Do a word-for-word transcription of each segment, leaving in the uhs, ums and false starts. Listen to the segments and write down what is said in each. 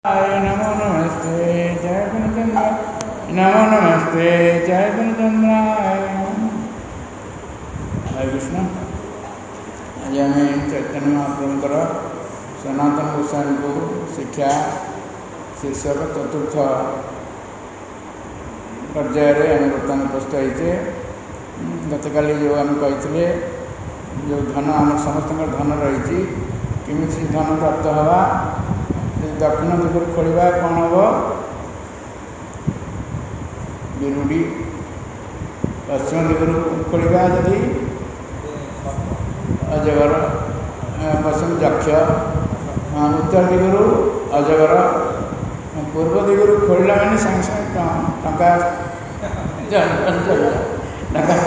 नमो नमस्ते जय गुणचंद्र नमो नमस्ते जय गुणचंद्राय। हरे कृष्ण। आज आम चैतन्य महाप्रभुंकर सनातन गोस्वामी को शिक्षा शीर्षक चतुर्थ पर्यायर आम बर्तमान उपस्थित होइछे। गत काली जो आम कही जो धन आम समस्त धन रही किमी धन प्राप्त हवा दक्षिण दिगु खोलिबा कौन हम बिरुड़ी पश्चिम दिगु खोलिबा जदि अजगर पश्चिम यक्ष उत्तर दिगु अजगर पूर्व दिगु खोलला मैंने संगे संगे टंका टंका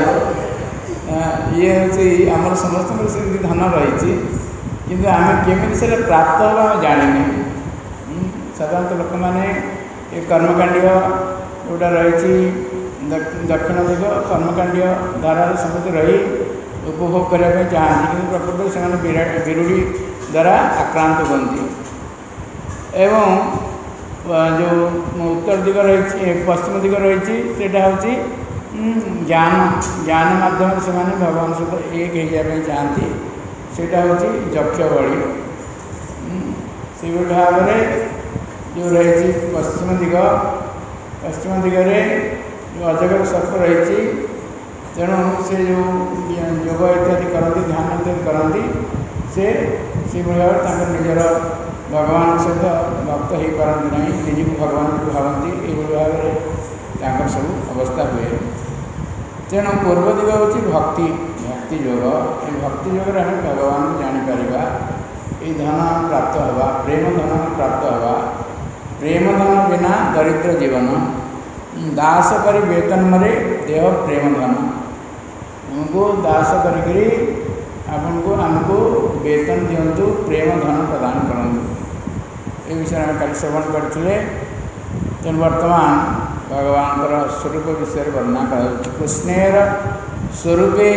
ये हूँ आम समस्त से धन रही किंतु आम केमी से प्राप्त होगा जाने साधारणतः लोक मैंने ये कर्मकांड जोटा रही दक्षिण दिग कर्मकांड द्वारा समस्त रही उपभोग करने चाहती कि प्रकृति से बिरुड़ी द्वारा आक्रांत बनती एवं जो उत्तर दिग रही पश्चिम दिग रही हूँ ज्ञान ज्ञान माध्यम से भगवान सहित एक होगा चाहती सेटा हूँ यक्ष बड़ी से भाव में जो रही पश्चिम दिग पश्चिम दिगरे जो अजगर सर्प रही तेणु से जो योग इत्यादि करती ध्यान इत्यादि करती से से भाव निजर भगवान सहित भक्त हो पारती ना निजी भगवान को भावती ये भाव में सब अवस्था हुए। तेणु पूर्व दिग हूँ भक्ति भक्ति योग ये भक्ति योग आम भगवान को जापर ये धन प्राप्त हवा प्रेम धन प्राप्त हवा प्रेम धन बिना दरिद्र जीवन दास करी वेतन मरे देह प्रेम धन उनको दास करी आपन को आमको वेतन दिंतु प्रेम धन प्रदान करूँ ये विषय में कल श्रवण करते। तेणु वर्तमान भगवान स्वरूप विषय वर्णना कर कृष्णेर स्वरूपे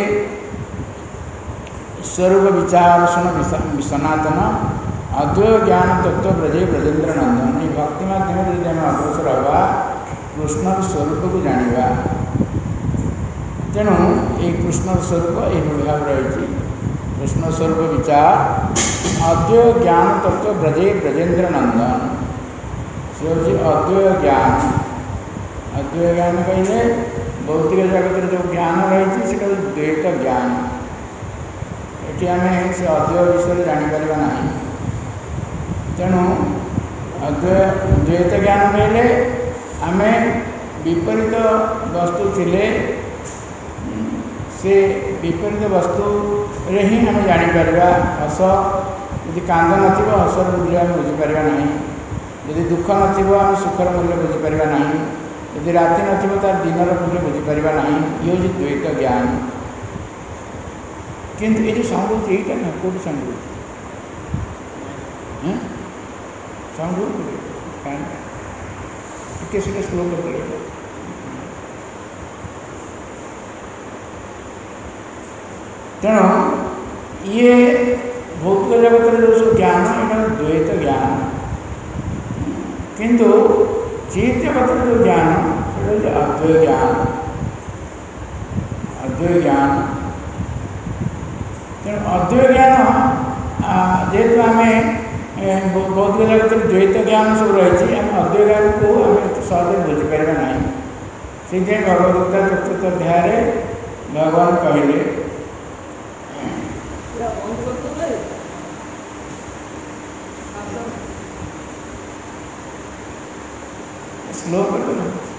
स्वरूप विचार सुन सनातन अद्वैय ज्ञान तत्व ब्रजे ब्रजेन्द्र नंदन ये भक्ति माध्यम जब आम अग्रसर हवा कृष्ण स्वरूप को जाना तेणु ये कृष्ण स्वरूप ये भाव रही कृष्ण स्वरूप विचार अद्वैय ज्ञान तत्व ब्रजे ब्रजेन्द्र नंदन से हूँ अद्वैय ज्ञान अद्वैय ज्ञान कहे भौतिक जगत जो ज्ञान रही है द्वैत ज्ञान ये आम से अद्वैय विषय जापर ना तेणु अद्वैय द्वैत ज्ञान कहले आम विपरीत वस्तु थिले से विपरीत वस्तु रे ही आम जापर हस यदि कांद न हसर मूल्य आम बुझीपर ना यदि दुख न सुखर मूल्य बुझीपर ना यदि राति न तार दिनर मूल्य बुझीपर ना ये हूँ द्वैत ज्ञान। किंतु ये जो साउंड यहीटा ना कौट साउंड साउंड टे स्लो कर तेणु ये भौतिक जगत जो सब ज्ञान यहाँ द्वैत ज्ञान किंतु चित जगत जो ज्ञान से अद्वैय ज्ञान अद्वैय ज्ञान तेणु अद्वैय ज्ञान जेहेतु आम भौतिक जगत द्वैत ज्ञान सब रही आम अद्वैय ज्ञान को आम सहज बुझीपर ना से भगवद्गीता चतुर्थ अध्याय भगवान कहले स्लो कर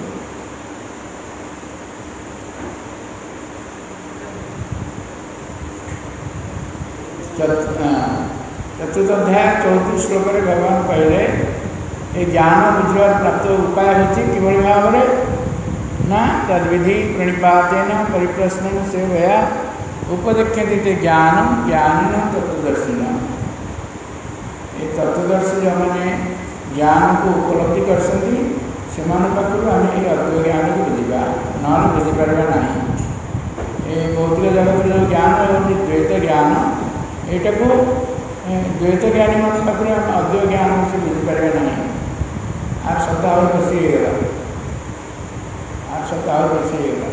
चतुर्थ अध्याय चौतीस श्लोक भगवान कहले ये ज्ञान बुझा प्राप्त उपाय होती कि भाव में ना तद्विधि प्रणिपातेन परिप्रश्न से भया उपदेख्यते ते ज्ञान ज्ञान तत्वदर्शी ये तत्वदर्शी जो मैंने ज्ञान को उपलब्धि कर से पाखु आम ये अद्वैय ज्ञान को बुझा ना बुझीपर ना ये भौतिक जगत जो ज्ञान है द्वैत ज्ञान यहाँ को द्वैत ज्ञानी मान पाखे आम अद्वैय ज्ञान से बुझीपर ना ହେଇଗଲା, ଆଠ ସପ୍ତାହ ଆହୁରି ବେଶୀ ହେଇଗଲା।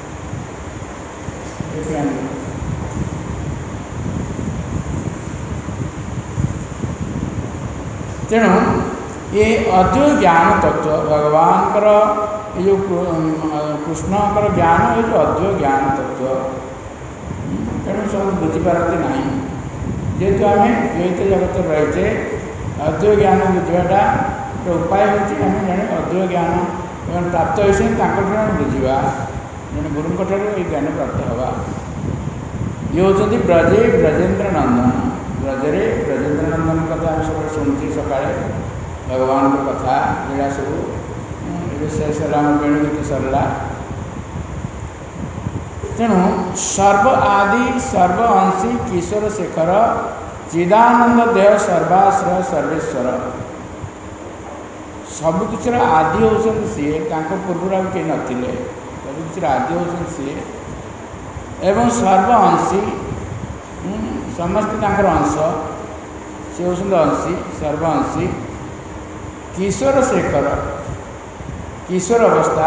ତେଣୁ ये अद्वैत ज्ञान तत्व भगवान ये जो कृष्ण ज्ञान ये जो अद्वैत ज्ञान तत्व तेणु सब बुझीपारती ना जेहेतु आम द्वैत जगत रहीचे अद्वैत ज्ञान बुझाटा उपाय हूँ आम जड़े अद्वैत ज्ञान प्राप्त हो बुझा जड़े गुरु ये ज्ञान प्राप्त हवा ये होती ब्रजे ब्रजेन्द्र नंदन ब्रजरे ब्रजेन्द्र नंदन कथा आम सब शुणुचे सका भगवान को कथा लीला सब शेष राम वेणु गीत सरला तेणु सर्व आदि सर्व अंशी किशोर शेखर चिदानंद देह सर्वाश्रय सर्वेश्वर सबकिछर आदि होउछन सीए पूर्व आ कहीं नथिले सबकिछर आदि होउछन सीए एवं सर्व अंशी समस्त अंश सी होउछन अंशी सर्व अंशी किशोर शेखर किशोर अवस्था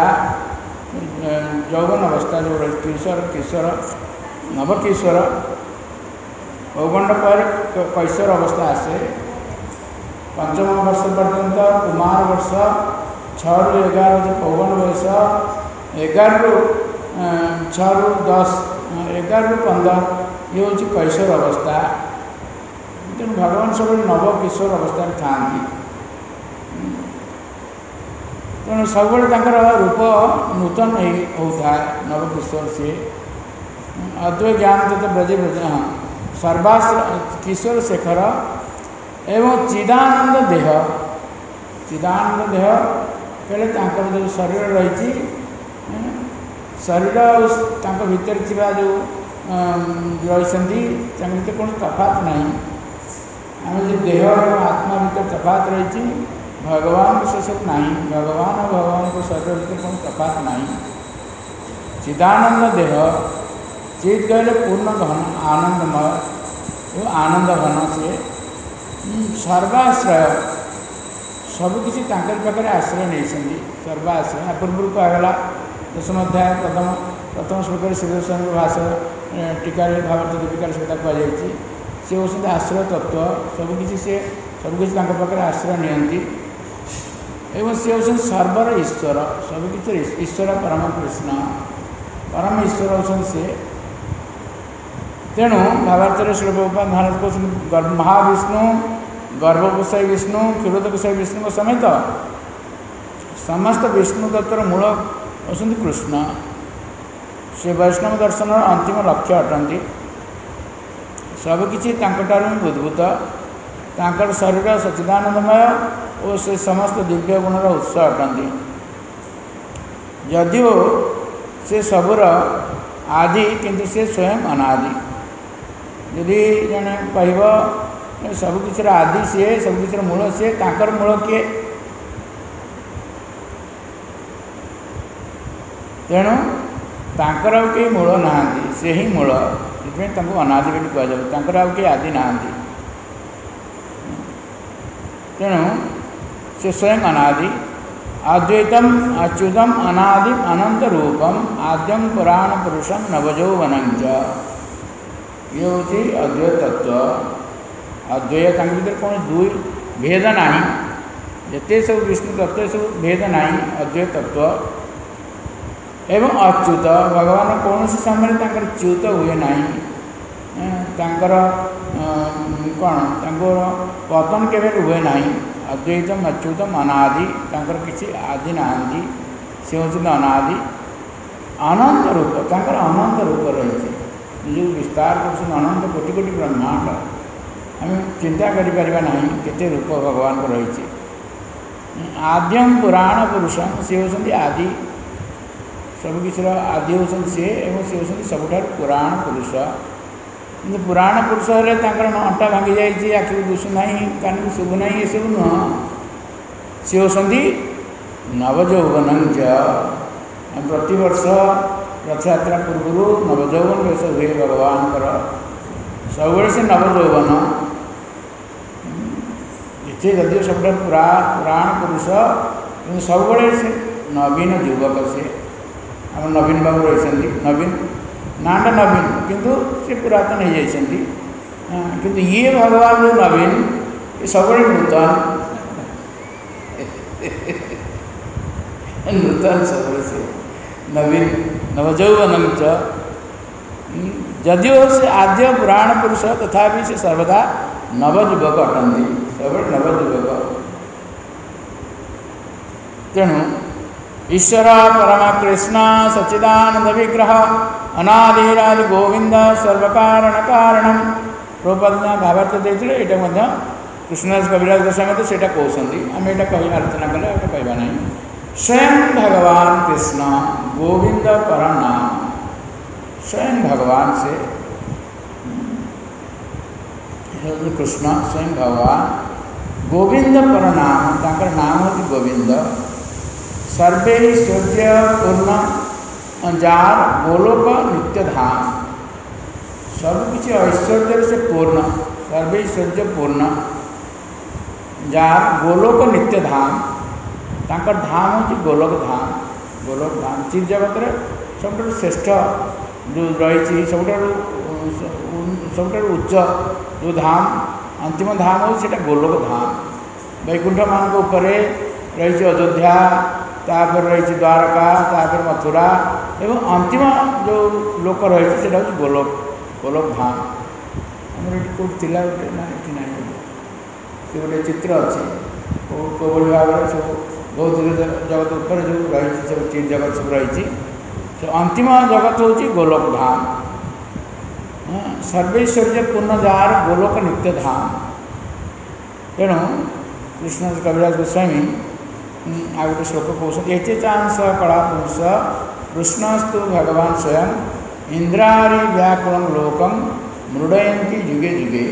यौवन अवस्था जो किशोर किशोर नवकिशोर पौगंड पर कैशोर अवस्था आसे पंचम वर्ष पर्यंत कुमार वर्ष छु एगार जो पौगंड बयस एगार रु छु दस एगार रु पंदर ये हूँ कैशोर अवस्था तेणु भगवान सब नवकिशोर अवस्था था तेणु सब रूप नूतन होता है नवकिशोर से अद्वैत ज्ञान तो ब्रजे ब्रज हाँ सर्वाश्र किशोर शेखर एवं चिदानंद देह चिदानंद देह कहले जो शरीर रही शरीर भीतर थिबा जो रही कौन तफात नहीं आम जो देह और आत्मा भीतर तफात रही भगवान को से सब नहीं भगवान और भगवान को शरीर भीतर कौन तफात नहीं चिदानंद देह चित कहले पूर्ण घन आनंदमय वो आनंद घन से सर्वाश्रय सबकि पाखे आश्रय नहीं सर्वाश्रय पूर्व कहला दशम अध्याय प्रथम प्रथम श्लोक श्रीदर्शन भाषा टीका भावार्थ दीपिका सहित कहुई सी होती आश्रय तत्व सबकि सी सबकि पाखे आश्रय नियंती एवं सी होती सर्वर ईश्वर सबकि ईश्वर परम कृष्ण परम ईश्वर होती सी तेणु भावार्थ श्लोक महाराज कहते महाविष्णु गर्भकोशय विष्णु क्षीरोदकोशय विष्णु समेत समस्त विष्णु तत्वर मूल होती कृष्ण से वैष्णव दर्शन अंतिम लक्ष्य अटंती सबकि उद्भूत तांकर शरीर सच्चिदानंदमय और से समस्त दिव्य गुणर उत्स अटंती जदिओ से सबुर आदि किंतु से स्वयं अनादि यदि जने कह सबकि आदि सी सबकि मूल सी तांकर मूल किए तेणु तांकर आउ कई मूल ना से ही मूल से अनादि बोली कहुए आउ कई आदि ना तेणु से स्वयं अनादि अद्वैतम अच्युतम अनादि अनंत रूपम आद्यम पुराण पुरुषम नवजौवनं ये हूँ अद्वैत तत्व अद्वैत भर कौन दुई भेद ना जिते सब विष्णु तत्व सब भेद ना अद्वैत तत्व एवं अच्युत भगवान कौन समय च्युत हुए ना कौन पतन के हुए ना अद्वैतम अच्युतम अनादि किसी आदि ना सी हूँ अनादि अनंत रूप तर अनंत रूप रही जो विस्तार कर अनंत कोटि कोटि ब्रह्मांड आम चिंता करें केते रूप भगवान को रही आद्यम पुराण पुरुषम सी होती आदि सबकि आदि होती सी एवं सी होती सबुठ पुराण पुरुष पुराण पुरुष हेल्ले अंटा भांगी जाइए आखि दिशुना कान को शुभुना ये सब नुह सी होती नवजौवनं प्रति वर्ष रथयात्रा पूर्व नवजौवन वेश हुए भगवान सब से नवजौवन इतने जदि सब पुरा पुराण पुरुष कि सब से नवीन युवक से आम नवीन बाबू रही नवीन नाटा नवीन किंतु से पुरातन हो जाती किंतु ये भगवान जो नवीन ये सब नूतन नूतन सब से नवीन नवजौवनम च जदिव से आद्य पुराण पुरुष तथापि से सर्वदा नवयुवक अटंती सब नवयुवक तेणु ईश्वर परमा कृष्ण सच्चिदानंद विग्रह अनादिरादि गोविंद सर्वकारण कारणम प्रभुपाद भावार्थ देते यहाँ कृष्णदास कविराज गोस्वामी तो सेटा कहते आम यहाँ कह आलोचना कले यहाँ कहवा ना स्वयं भगवान कृष्ण गोविंद परम नाम स्वयं भगवान से कृष्ण स्वयं भगवान गोविंद पर नाम ताकर नाम होती गोविंद सर्वे ऐश्वर्य पूर्ण जार गोलोक नित्य धाम सबकि ऐश्वर्य से पूर्ण सर्वे ऐश्वर्य पूर्ण जार गोलोक नित्य धाम ताकर धाम होती गोलोक धाम गोलोक धाम चिर जगत सब श्रेष्ठ जो रही सब सब उच्च जो धाम अंतिम धाम हो सीटा गोलोक धाम वैकुंठ मान रही अयोध्या तापर रही द्वारका तापर मथुरा एवं अंतिम जो लोक रही है गोलोक गोलोक धाम आम कौटी ना ये ना गोटे चित्र अच्छी कौन भाव सब बहुत जगत उपर जो रही सब चिर जगत सब रही अंतिम जगत हूँ गोलोक धाम सर्वैश्वर्य पूर्ण जार गोलोक नित्य धाम तेणु कृष्ण कविराज गोस्वामी आ गए श्लोक कहते एते चांस कला पुरुष कृष्णस्तु भगवान स्वयं इंद्रारी व्याकुल लोकम मृडयंती जुगे जुगे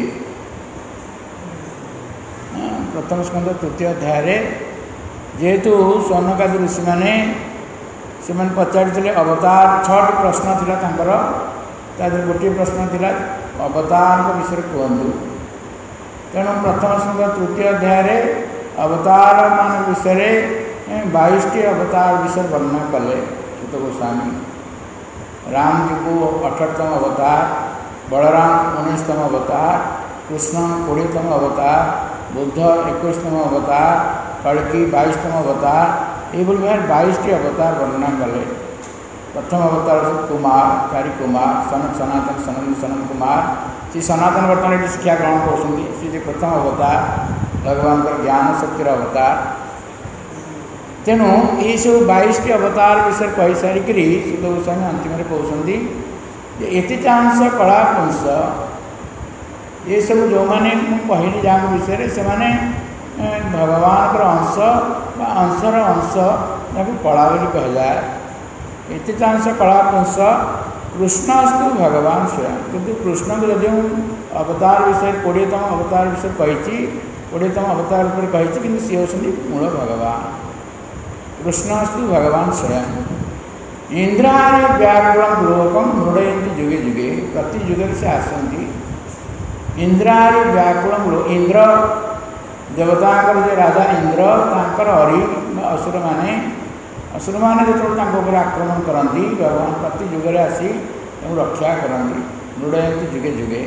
प्रथम स्कंद तृतीय अध्याय जेहेतु सौनकादि ऋषि मैंने से पचारि अवतार छठ प्रश्न थिला तांकर तादर गोटे प्रश्न थिला अवतार विषय कहतु तेणु प्रथम स्कंद तृतीय अध्याय अवतार मान विषय बाईस टी अवतार विषय वर्णना कले सुत गोस्वामी राम जी को अठहत्तम अवतार बलराम उन्नीसतम अवतार कृष्ण कोड़ीतम अवतार बुद्ध इक्कीसतम अवतार कल्कि बाईसतम अवतार ये भाई बाईस टी अवतार वर्णना कले प्रथम अवतार कुमार चारि कुमार सनत सनातन सनंद सनंद कुमार श्री सनातन वर्तमान ये शिक्षा ग्रहण कर प्रथम अवतार भगवान ज्ञान शक्तिर अवतार तेणु ये सब बाईस टी अवतार विषय कही सारिक सुत गोस्वामी अंतिम कहते एति चांस कला पुंस ये सब जो मैंने कहली जहाँ विषय से मैंने भगवान अंश अंशर अंश कला बोली कहलाए एति चांस कला पुंस कृष्णस्तु भगवान स्वयं किंतु कृष्ण को जदि अवतार विषय कोड़ीतम अवतार विषय कही कोड़ीतम अवतार पर कही कि सी होती मूल भगवान कृष्णस्तु भगवान स्वयं इंद्राणी व्याकुल लोकम मृडयंती जुगे जुगे प्रति जुगे से आसती इंद्राणी व्याकुल इंद्र देवता जो राजा इंद्र तांकर हरि असुर माने असुर मैंने जो आक्रमण करती भगवान प्रति जुगे आसी रक्षा करती मृडयंती जुगे जुगे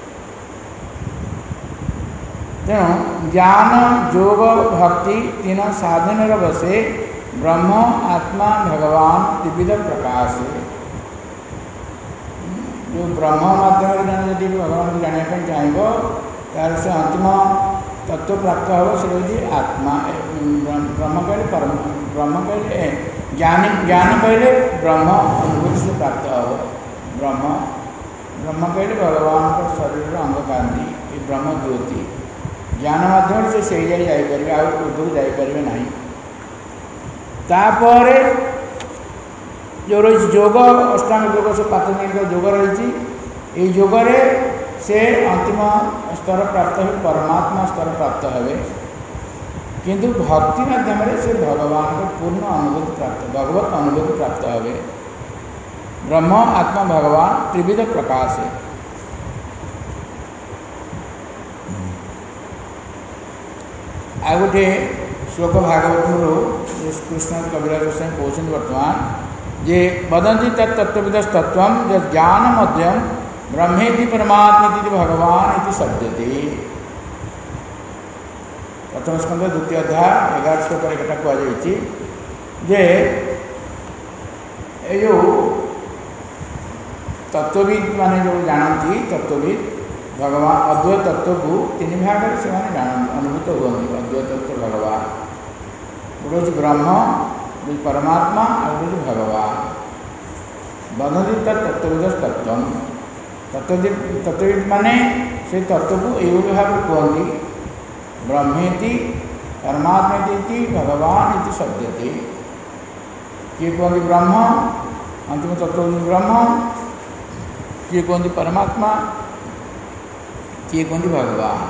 तेणु ज्ञान योग भक्ति तीन साधन बसे ब्रह्म आत्मा भगवान त्रिविध प्रकाश जो ब्रह्म माध्यम जब भगवान को जानापी चाहब तार से अंतिम तत्व प्राप्त हो से आत्मा ब्रह्म कहले परम ब्रह्म कहले ज्ञान ज्ञान कहले ब्रह्म अनुभूति से प्राप्त हो ब्रह्म ब्रह्म कहले भगवान का शरीर अंग कांति ये ब्रह्म ज्योति ज्ञान माध्यम से से जापर आगे जापर ना तापर जो रही योग अष्टांग योग से प्राथमिक योग रही योग से अंतिम स्तर प्राप्त हो परमात्मा स्तर प्राप्त हे किंतु भक्ति माध्यम से भगवान को पूर्ण अनुभूति प्राप्त भगवत अनुभूति प्राप्त हे ब्रह्म आत्मा भगवान त्रिविध प्रकाश है आ गए श्लोक भागवत कृष्ण कविराज गोस्वामी कहते वर्तमान जे वदंती तत्तत्वविदस्तत्व ज्ञान मध्यम ब्रह्मेति परमात्मेति भगवान इति शब्दते। प्रथम स्कंद द्वितीय अध्याय एगार श्लोक एटा कहुई जे यो तत्वविद माने जो जानती तत्वविद भगवान अद्वैत तत्व को तीन भाग से जानते अनुभूत हुए अद्वैत तत्व भगवान गोटे हूँ ब्रह्म गोटे परमात्मा और गोटे भगवान बदंती तत्वविद तत्व तत्वविद तत्वविद माने से तत्व को यही भाव कहती ब्रह्मेति परमात्मेति भगवान इति शब्दते। किए कहते ब्रह्म अंतिम तत्व ब्रह्म किए कहते परमात्मा किए कहते भगवान।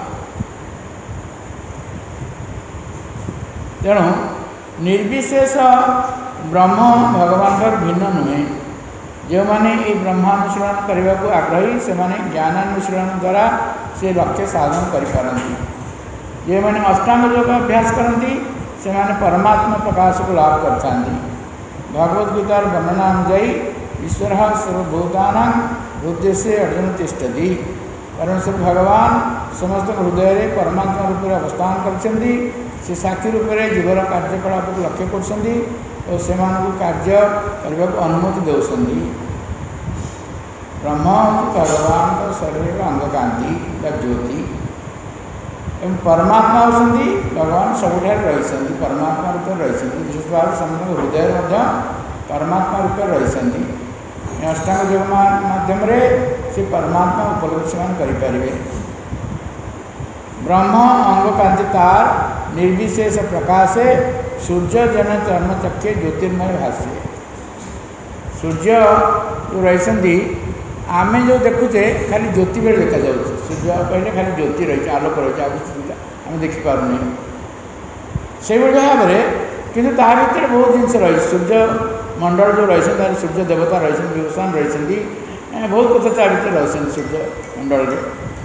तेणु निर्विशेष ब्रह्म भगवान भिन्न नुहे जो मैंने ये ब्रह्मानुसरण करने को आग्रही से माने ज्ञानानुसरण द्वारा से लक्ष्य साधन करें। जो मैंने अष्टांग योग अभ्यास करती से माने परमात्मा प्रकाश को लाभ करता। भगवद गीतार वर्णना अनुजाई ईश्वर सर्वभूतानां हृदय से अर्जुन तिष्ठति परमेश्वर भगवान समस्त हृदय में परमात्मा रूप में अवस्थान करछन्ति से साक्षी रूप में जीवर कार्यकलाप को लक्ष्य करछन्ति और से कार्य करने को अनुमति देउछन्ति। ब्रह्म भगवान का शरीर अंगकांति या ज्योति एवं परमात्मा होती भगवान सबुठ रही परमात्मा रूप में रही विशेष भाव समस्त हृदय मध्य परमात्मा रूप में रही अष्टांग योग माध्यम से परमात्मा उपलब्धि से करें। ब्रह्म अंग कांति तार निर्विशेष प्रकाशे सूर्य जन चर्म चक्षे ज्योतिर्मय भाष्य सूर्य जो रही आम जो देखुचे खाली ज्योति बेले देखा जाऊँ सूर्य कहले खाली ज्योति रही आलोक रही आम देखिपार से भाव में किंतु ता भर बहुत जिनस रही सूर्य मंडल जो रही सूर्य देवता रही विभूषण रही बहुत कथा ता भर रही सूर्य मंडल में।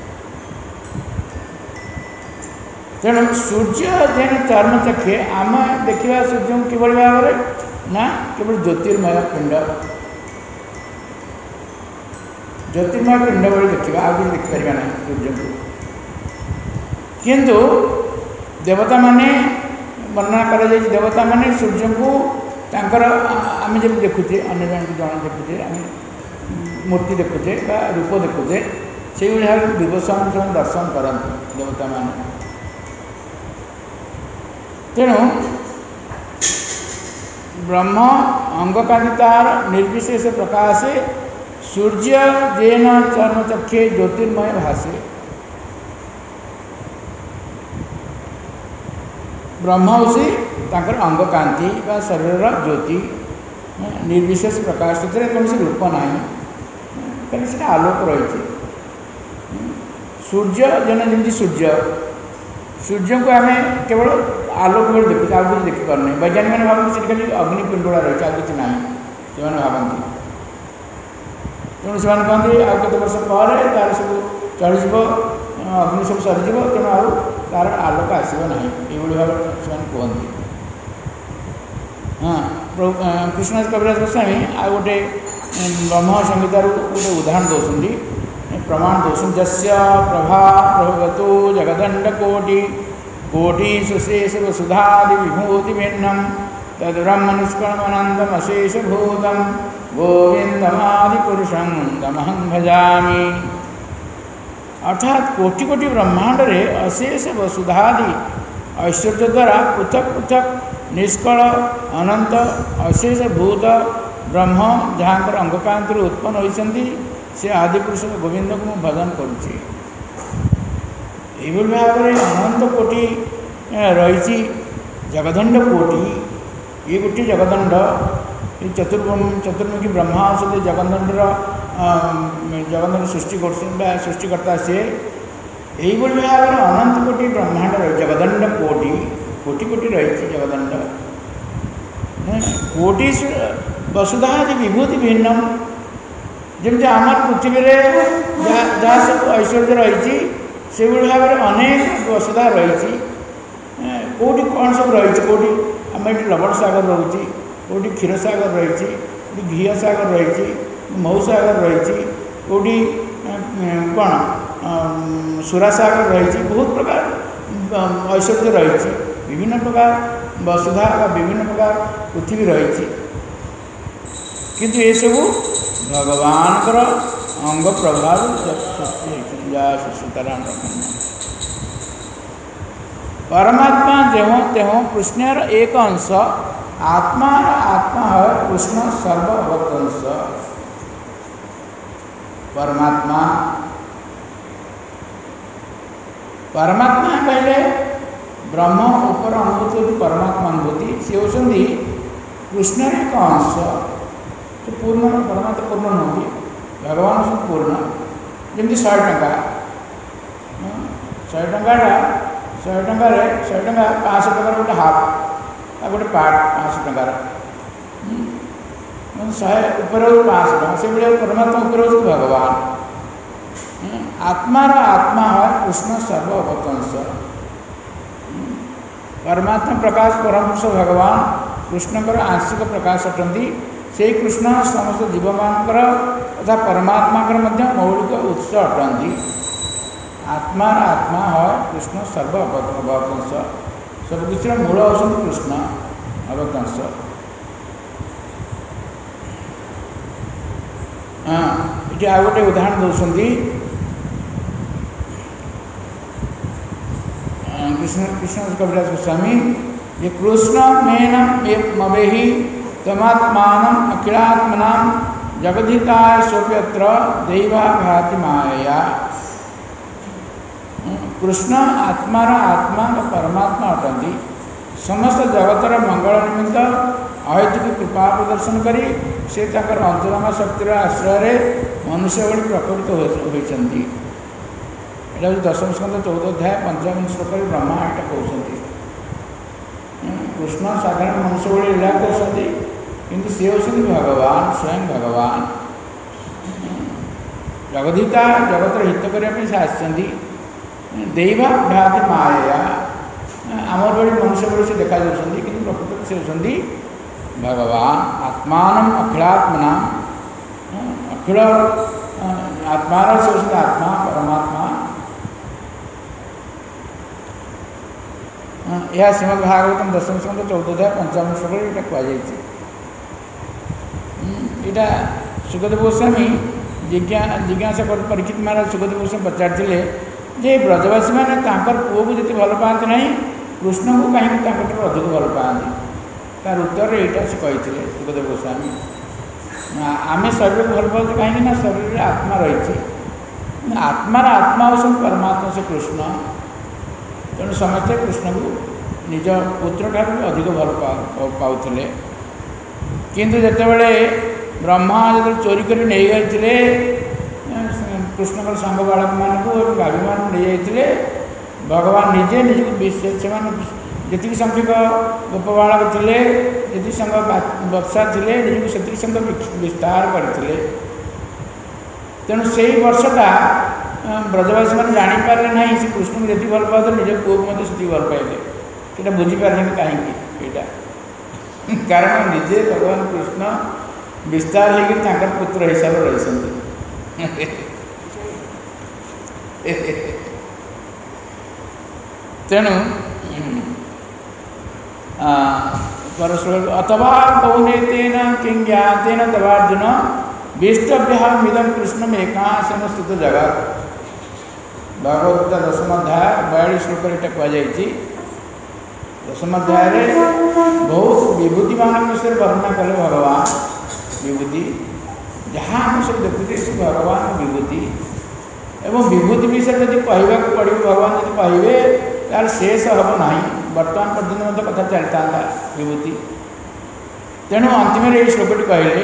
तेणु सूर्य जेन चर्म चक्षे आम देखा सूर्य को किभली भाव में ना केवल ज्योतिर्मय पिंड ज्योतिर्मय पिंड भाई देखा आगे देखिपर ना सूर्य को किंतु देवता माने वर्णना कर देवता माने सूर्य को तांकर आम जब देखुचे अन्य जन जन देखुचे आम मूर्ति देखुचे रूप देखुचे से भाव विभूषण जो दर्शन करते देवता माने। तेणु ब्रह्म अंगकारितार निर्विशेष प्रकाशे सूर्य जेन चर्म चक्षे ज्योतिर्मय भाषे ब्रह्म हूँ तांकर अंग कांति बा शरीर ज्योति निर्विशेष प्रकाश से कौन से रूप ना कहीं से आलोक रही सूर्य जेन जमी सूर्य सूर्य को आम केवल आलोक में देखुचे आगे कुछ देखिपार नहीं वैज्ञानिक मैंने भावती से खाली अग्निपिंडुड़ा रही आगे किसी ना से भावती तेणु से कहते आउ केत वर्ष पर तार सब चढ़ीज अग्नि सब सरीज तेणु आउ तार आलोक आसब ना ये भाव से कहते। हाँ कृष्ण कविराज गोस्वामी आ गोटे ब्रह्म संहितार गोटे उदाहरण दौरान प्रमाण दौरान जस्य प्रभा प्रभवतो जगदंड कोटि कोटि सुशेष वसुधादि विभूति भिन्नम तद ब्रह्म निष्कलमनंदम अशेष भूतम गोविंदमादि पुरुषं तमहं भजामि। अर्थात कोटि कोटि ब्रह्मांड रे अशेष वसुधादि ऐश्वर्य द्वारा पृथक पृथक निष्कल अनंत अशेष भूत ब्रह्म जहाँ अंगकांति उत्पन्न होती से आदि पुरुष गोविंद को मुझे भजन करुँची। भाव में अनंत कोटि रही जगदंड कोटि ये गोटे जगदंड ये चतुर् चतुर्मुखी ब्रह्मा आसते जगदंडर जगदंड सृष्टि कर सृष्टिकर्ता सी यही भाव में अनंत कोटि ब्रह्मांड रही जगदंड कोटि कोटि कोटि रही जगदंड कोटि वसुधादि विभूति भिन्नम जमी आम पृथ्वी जहाँ सब ऐश्वर्य रही से भाव में अनेक वसुधा रही कौटी कौन सब रही कौटी आम ये लवण सागर रोचे कौटी क्षीर सागर रही घी सागर रही मऊ सागर रही कौटी कौन सुरा सागर रही बहुत प्रकार ऐश्वर्य रही विभिन्न प्रकार वसुधा विभिन्न प्रकार पृथ्वी रही किंतु ये सब भगवान अंग प्रभाव सीताराम परमात्मा देह तेह कृष्णर एक अंश आत्मा आत्मा है कृष्ण सर्वभक्त अंश परमात्मा परमात्मा कहले ब्रह्म ऊपर अनुभूति परमात्मा अनुभूति सी होती कृष्ण एक अंश तो पूर्ण परमात्मा पूर्ण नुहति भगवान सब पूर्ण जमी शहे टंका शहे टंकाटा शहे टंकार शहे टंका पाँच टकर गोटे हाफ गोटे पार्ट पाँच टंकार शहे उपर पाँच टका से भाई परमात्मा उपर हूँ भगवान आत्मार आत्मा है कृष्ण सर्वभक्त अंश परमात्मा प्रकाश परमपुरुष भगवान कृष्णकर आंशिक प्रकाश अटंती से कृष्ण समस्त जीव मानकर तथा परमात्मा मौलिक उत्स अटंती आत्मा आत्मा है कृष्ण सर्वभक्त अंश सबकिछ मूल होती कृष्ण अभक्त अंश हाँ ये आ गए उदाहरण दौरान कृष्ण कृष्ण कविराज गोस्वामी ये कृष्ण मेन मवेहि तमात्मान अखिलात्मना जगदिताय सोप्यत्र दैवा भाति माया कृष्ण आत्मार आत्मा परमात्मा अटंती समस्त जगतर मंगल निमित्त अहैतुक कृपा प्रदर्शन करी से ताकर अंतरामा शक्तिर आश्रय मनुष्य भली प्रकटित होती एटा हूँ दशम स्कंद चौदह अध्याय पंचावन श्लोक ब्रह्मा एटा कहते कृष्ण साधारण मनुष्य भाई लीला करते किंतु सी होती भगवान स्वयं भगवान जगदीता जगत हित करने से आसती दैवा भाति माया आमर भाई मनुष्य भाई से देखा कि प्रकृत से होती भगवान आत्मान अखिलात्मना अखिल आत्मार से होती आत्मा परमात्मा यह श्रीमद भागवतम दशम स्कंद चौदह अध्याय पंचावन श्लोक ये कहुई यहाँ सुखदेव गोस्वामी जिज्ञा जिज्ञासा कर परीक्षित महाराज सुखदेव गोस्वामी पचारे जे ब्रजवासी मैंने पुओ को जी भल पाते ना कृष्ण को कहीं अधिक भल पाती तार उत्तर यहाँ से कही सुखदेव गोस्वामी आम शरीर को भल पाते कहीं शरीर में आत्मा रही आत्मार आत्मा हो परमात्मा से कृष्ण तेणु समस्ते कृष्ण को निज पुत्र ठार अधिक भल पाते किंतु जितेबले ब्रह्मा जो चोरी कर नहीं गए कृष्ण सांग बालक मानक गाभी मान नहीं जाते भगवान निजे निज जी संख्यक गोप बालक थे जी संख्यक बत्सा थे निजी से संख्यक विस्तार करते तेणु से वर्षटा ब्रजवासी मैंने जापारे ना से कृष्ण को जी भल पाते निज पुओ को से भल पाइले ये बुझीपारे कहीं यहाँ कारण निजे भगवान कृष्ण विस्तार होकर पुत्र हिसाब रही तेणु अथवा बहुनेतेन किं ज्ञातेन तवार्जुन विष्टभ्यहमिदं कृष्णम एकांशन स्थित जगत भगवद्गीता दशम अध्याय बयालीस श्लोक ये कहुई दशम अध्याय बहुत विभूति मान विषय वर्णना कले भगवान विभूति जहाँ हम सब देखुचे सब भगवान विभूति एवं विभूति विषय यदि कहवा पड़ो भगवान यदि कहे तार शेष हम ना बर्तमान पर्यटन मत कथा चलता विभूति तेणु अंतिम ये श्लोकटी कहले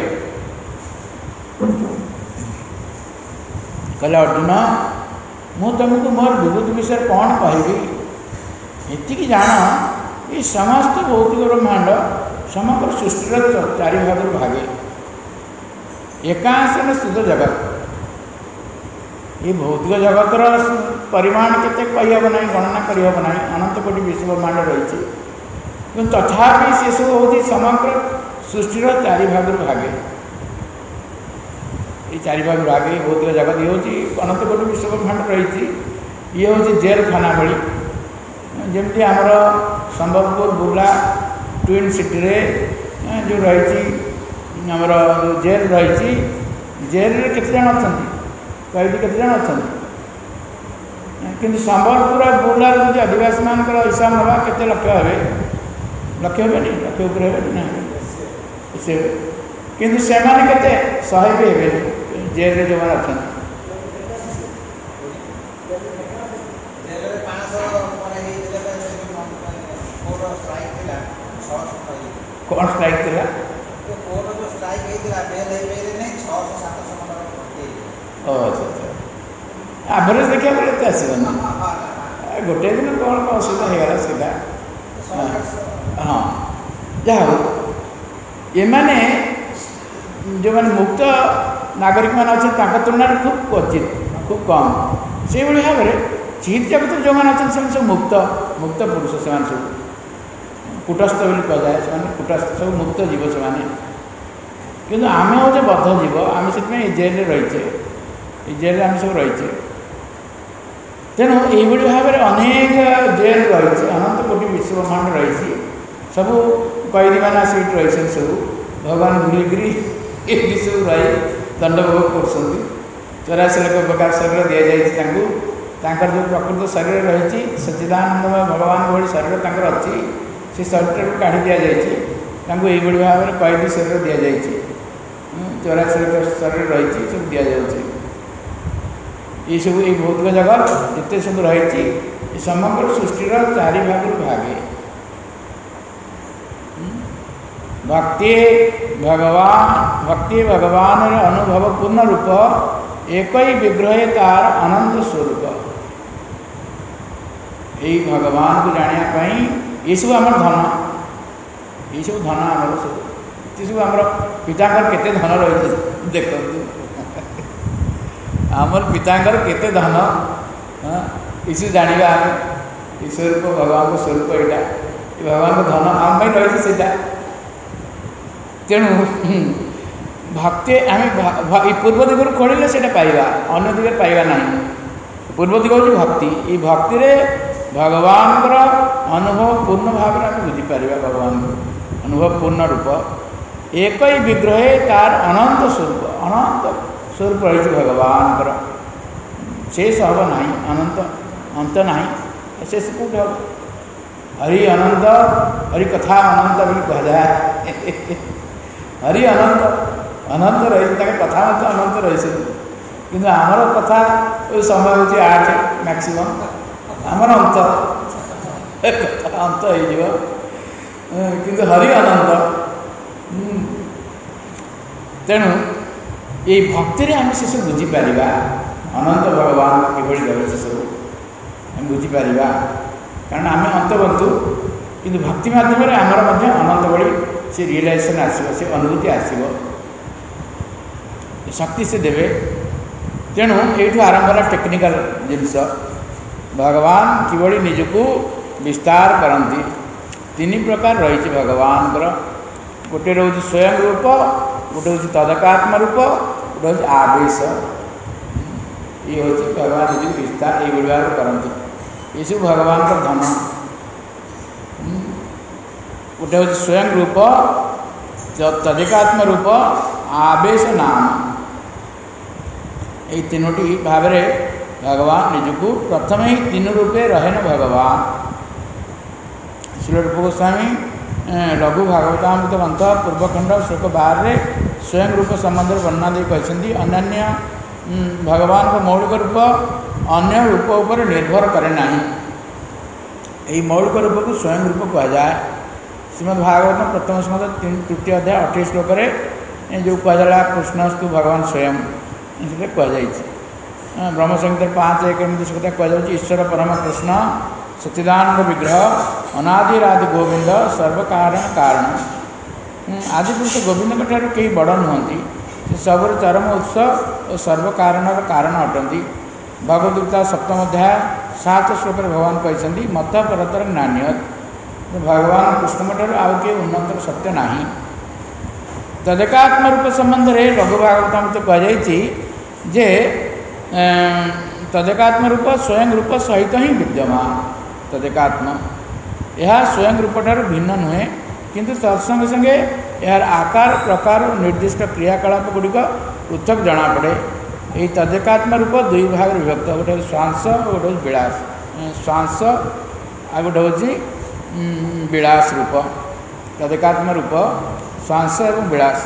कहले अर्जुन मु तुमको मोर विभूति विषय कौन कहबी जान ये समस्त भौतिक ब्रह्मांड समग्र सृष्टिर चारि भाग भागे एकांशन स्थित जगत ये भौतिक जगतर परिमाण केते कहब ना गणना करहब ना अनंत कोटि विश्व ब्रह्मांड रही कि तथापि से सब हूँ समग्र सृष्टिर चारि भाग भागे ये चारि भाग भागे भौतिक जगत ये हूँ अनंत कोटि विश्व ब्रह्मांड रही ये हूँ जेल खाना भली जमती आमर संबलपुर बुर्ला ट्विन सिटी रे जो रही आमर जेल रही जेल रे केते जन अच्छा कैदी केते जन अच्छा कि संबलपुर बुर्लार जो आदिवासी मान हिसाब नवा केते लक्ष हे लक्ष हे नहीं लक्ष उपर हे ना से किंतु से माने केते शहे भी हे जेल रे जो मान अच्छा कौन स्ट्राइक थिला तो कोर जो स्ट्राइक हेतिला बेल हे बेल नहीं छह सौ सात सौ नंबर ओ अच्छा अच्छा एवरेज देखिया बोले तो आसीबन गोटे दिन कौन कौन असुविधा हो गला सीधा हाँ जहाँ ये माने जो माने मुक्त नागरिक मान अच्छे तुलना खूब क्वचित खूब कम से भाव में चित जगत जो मैंने अच्छे सब मुक्त मुक्त पुरुष से सब कूटस्थ बोली कहुए से कूटस्थ सब मुक्त जीव से किंतु आम हूँ बद्ध जीव आम से जेल रहीचे जेल आम सब रहीचे तेणु यही भाव में अनेक जेल रही अनंत कोटि विश्व ब्रह्मांड रही सब कैदी मैंने आसिक रही सब भगवान बुलिकी ये सब रही दंड भोग कर चौरासी लाख प्रकार शरीर दि जाकर जो प्रकृत शरीर रही सच्चिदानंदमय भगवान भाई शरीर तक अच्छी से शरीर को काढ़ी दि जाए भाव में कैदी शरीर दि जाए चौरासी लाख शरीर रही सब दि जाए ये सब ये भौतिक जगत जिते सब रही समग्र सृष्टिर चारि भाग भागे भक्ति भगवान भक्ति भगवान अनुभव पूर्ण रूप एक ही विग्रह तार अनंत स्वरूप यही भगवान को जानापी ये सब आम धन ये सब धन आम सब ये सब आम पिताकर केते धन रही देख आमर पिताकर केते धन इस जाना आम ईश्वर को भगवान को स्वरूप यहाँ भगवान को धन आम रही से तेणु भक्ति आम पूर्व दिगरू खोलिले से पाइबा अन्य दिगरे पाइबा ना पूर्व दिग हूँ भक्ति ये भक्ति रे भगवान अनुभव पूर्ण भाव में आम बुझीपर भगवान अनुभव पूर्ण रूप एक ही विग्रह तार अनंत स्वरूप अनंत स्वरूप रही भगवान शेष हम ना अनंत अंत ना शेष कौट हम हरि अनंत हरि कथा अनंत भी कहुए हरि अनंत अनंत रही कथा मत अनंत रही कि आमर कथा समय हूँ आठ मैक्सीमम आमर अंत कथा अंत हो कि हरि अनंत तेणु ये भक्ति रे आम से सब बुझीपर अनंत भगवान किभली रही से सब आम बुझीपर कारण आम अंतबंधु कि भक्ति मध्यम आमर अनंत भली से रियलाइजेशन आसो से अनुभूति आसो शक्ति से देवे तेणु ये आरंभ है टेक्निकल जिनस भगवान किभली निजको विस्तार करती तीन प्रकार रही भगवान गोटे रोज स्वयं रूप गोटे हूँ तदकात्म रूप गोटे हूँ आवेश ये हूँ भगवान निज विस्तार ये भाव करती ये सब भगवान का धन गोटे हूँ स्वयं रूप तदिकात्म रूप आवेश नाम ये तीनोटी भाव में भगवान निजको प्रथम ही तीन रूपे रहे न भगवान श्री रूप गोस्वामी लघु भागवतामृत ग्रंथ पूर्वखंड श्लोक बार रे स्वयं रूप संबंध वर्णना दे कहते अन्य भगवान को मौलिक रूप अन्य रूप उपर निर्भर करे ना यही मौलिक रूप को स्वयं रूप कहुए श्रीमद् भागवत प्रथम स्कंद तीन तृतीय अध्याय अठाईस श्लोक जो कहला कृष्णस्तु भगवान स्वयं से कहुई ब्रह्म संहिता पाँच एक कथा कहु ईश्वर परम कृष्ण सच्चिदानंद विग्रह अनादिरादि गोविंद सर्वकारण कारण आदि पुरुष गोविंद ठार कई बड़ नुहति से सब चरम उत्स और सर्वकारण कारण अटंती भगवद्गीता सप्तम अध्याय सात श्लोक भगवान कहते मत परतर नान्यत भगवान कृष्ण ठार आउ किए उन्नतर सत्य नहीं। तदेकात्म रूप संबंध में लघु भागवत मत कहुई जे तदेकात्म रूप स्वयं रूप सहित ही विद्यमान। तदेकात्म यह स्वयं रूप ठार भिन्न नुहे किंतु तत्संगे संगे यार आकार प्रकार निर्दिष्ट क्रियाकलाप गुड़िक पृथक जना पड़े। यही तदेकात्म रूप दुई भाग विभक्त गोटे श्वांस गोटे विलास। श्वांस आ गोटे हूँ विलास रूप। तदेकात्म रूप श्वांस एवं विलास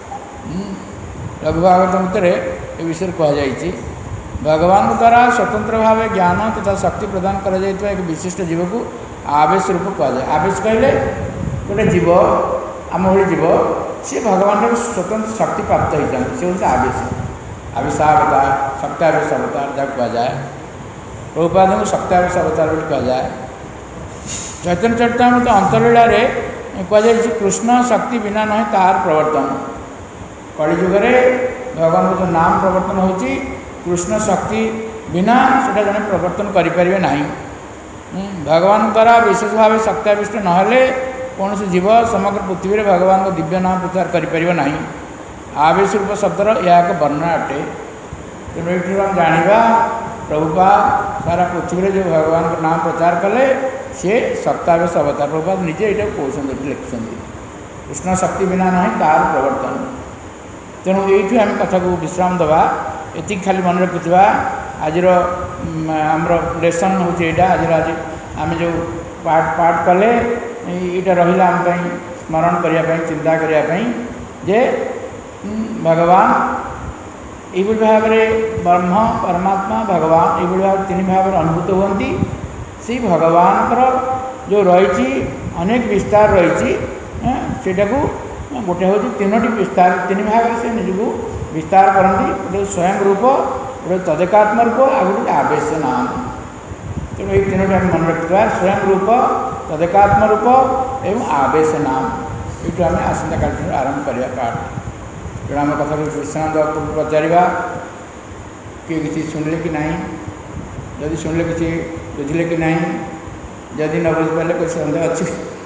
लघु भागवत मत ए विषय कहुई भगवान द्वारा स्वतंत्र भाव ज्ञान तथा शक्ति प्रदान कर एक विशिष्ट जीव को आवेश रूप कहुए। आवेश कहले गोटे जीव आम भाई जीव सी भगवान स्वतंत्र शक्ति प्राप्त होता है सी हूँ आवेश। आवेशावतार शक्त्यावेश अवतार जहाँ कहुए। प्रभुपाद को शक्त्यावेश अवतार कहुए। चैतन्य चरितामृत अंतरलीला कहुई कृष्ण शक्ति बिना नहे तार प्रवर्तन। कलिजुग भगवान जो नाम प्रवर्तन होची कृष्ण शक्ति बिना से जड़े प्रवर्तन करें ना। भगवान द्वारा विशेष भाव शक्त्याविष्ट नहले कौन से जीव समग्र पृथ्वी में भगवान को दिव्य नाम प्रचार करें ना। आवेश रूप शब्दर यह एक वर्णना अटे। तेणु ये आम जाना प्रभुपाद सारा पृथ्वी में जो भगवान का नाम प्रचार कले सी शक्त्यावेश अवतार। प्रभुपाद निजे ये कहते लिखुं कृष्ण शक्ति बिना ना तार प्रवर्तन। तेणु ये आम कथा को विश्राम दवा ये खाली मन रखुवा। आज आमर लेसन हूँ यहाँ आज आज आम जो पाठ पाठ कले यहाँ रहा आम स्मरण करने चिंता करने जे भगवान ये भाव में ब्रह्म परमात्मा भगवान ये भाव तीन भाव अनुभूत होती। से भगवान जो रही अनेक विस्तार रही सेटा को गोटे हूँ तीनो विस्तार तीन भाग से निजक विस्तार करती। गोटे स्वयं रूप गोटे तदेकात्म रूप आ गोटे आवेश नाम। तेणु ये तीनो आम मन रखा स्वयं रूप तदेकात्म रूप एवं आवेश नाम। ये आम आसंता काल आरंभ करवा पाठ। तेणु आम कथा विश्राम पचारा किए किसी शुणिले कि ना जदि शुणिले किसी बुझिले कि ना जदि न बुझिपारे कोई सन्देह अच्छी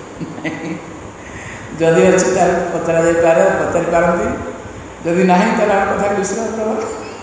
जदि अच्छी पचरा जापे पचारि पारती जदि ना कथा विश्राम दबा।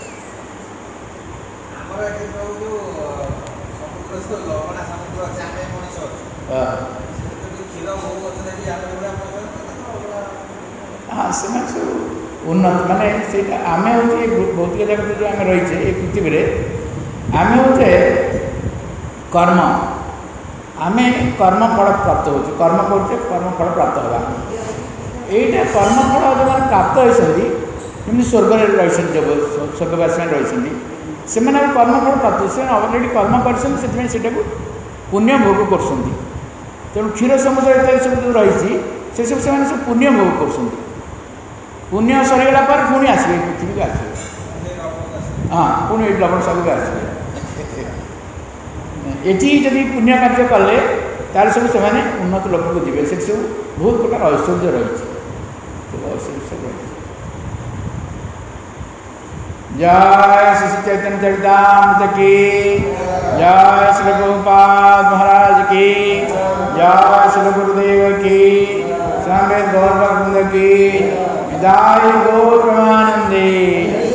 हाँ से उन्नत माने आम हूँ भौतिक जगत जो आम रहीचे ये पृथ्वी में आम हूँ कर्म आम कर्म फल प्राप्त हो कर्म कर कर्म फल प्राप्त होगा। यहीटा कर्म फल जो मैंने प्राप्त होती जमी स्वर्ग रही स्वर्गवासी रही से कर्म फल प्राप्त से अलरेडी कर्म कर पुण्य भोग कर। तेणु क्षीर समुद्र इत्यादि सब जो रही से सब से सब पुण्य भोग कर। पुण्य सरीगला पर पुणी आसवे पृथ्वी को आसवे। हाँ पुणी लवण सब आसवे ये जदि पुण्य कार्य कले तार सब से उन्नत लोक को जी से सब बहुत प्रकार ऐश्वर्य रही। जय श्री चैतन्य चरितामृत की जय श्री प्रभुपाद महाराज की जय श्री गुरुदेव की स्वामी गौर की विदाई गौर प्रेमानंदे।